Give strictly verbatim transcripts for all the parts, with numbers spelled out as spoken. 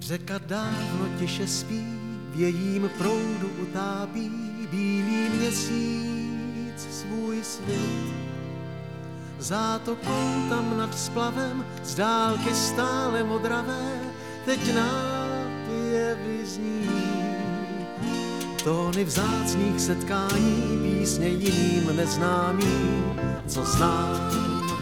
Řeka dávno tiše spí, v jejím proudu utápí bílý měsíc svůj svit. Zátokou tam nad splavem z dálky stále modravé teď nápěvy zní. Tóny vzácných setkání, písně jiným neznámým, co znám.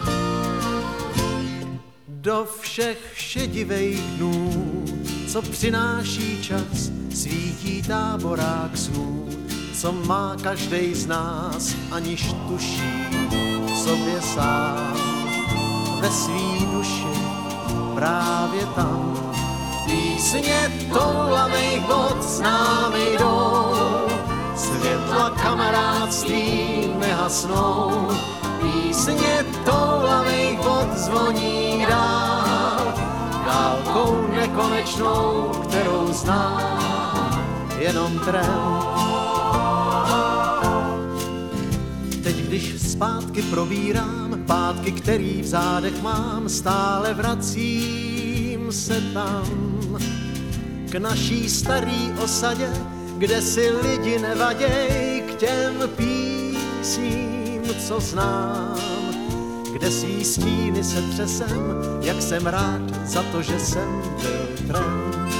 Do všech šedivých dnů, co přináší čas, svítí táborák snů, co má každej z nás, aniž tuší v sobě sám. Ve svý duši právě tam písně toulavých vod s námi jdou, světla kamarádství nehasnou. Písně toulavých vod zvoní dál, dálkou nekonečnou, kterou zná jenom trem. Teď, když zpátky probírám pátky, který v zádech mám, stále vracím se tam k naší starý osadě, kde si lidi nevaděj, k těm písním, co znám, kde svý stíny se třesem, jak jsem rád za to, že jsem byl trem.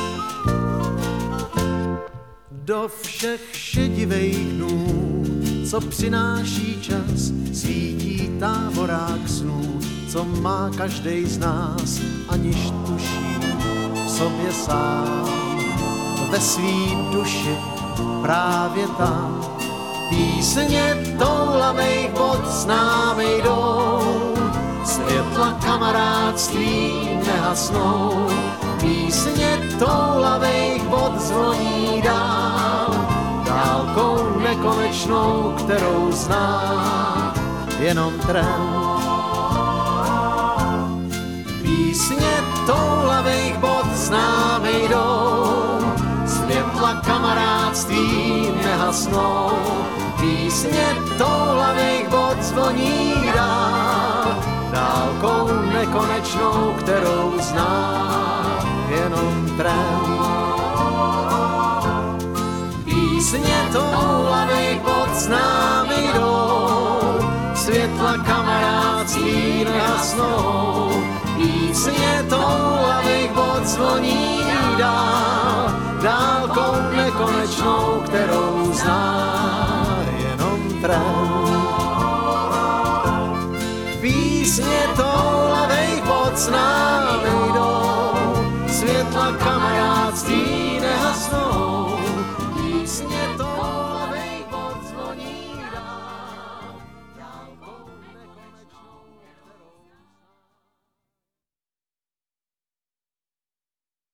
Do všech šedivých dnů, co přináší čas, svítí táborák snů, co má každej z nás, aniž tuší v sobě sám. Ve svý duši právě tam písně toulavých vod s námi jdou, světla kamarádství nehasnou. Písně toulavých vod zvoní dál, dálkou nekonečnou, kterou zná jenom trem. Písně toulavých vod s námi jdou, světla kamarádství nehasnou. Písně toulavých vod zvoní dál, dálkou nekonečnou, kterou zná jenom trem. Písně toulavých vod s námi jdou, světla kamarádství nehasnou. Písně toulavých vod zvoní dál, dálkou nekonečnou, kterou zná jenom trem. Písně toulavých vod s námi jdou, světla kamarádství nehasnou. Písně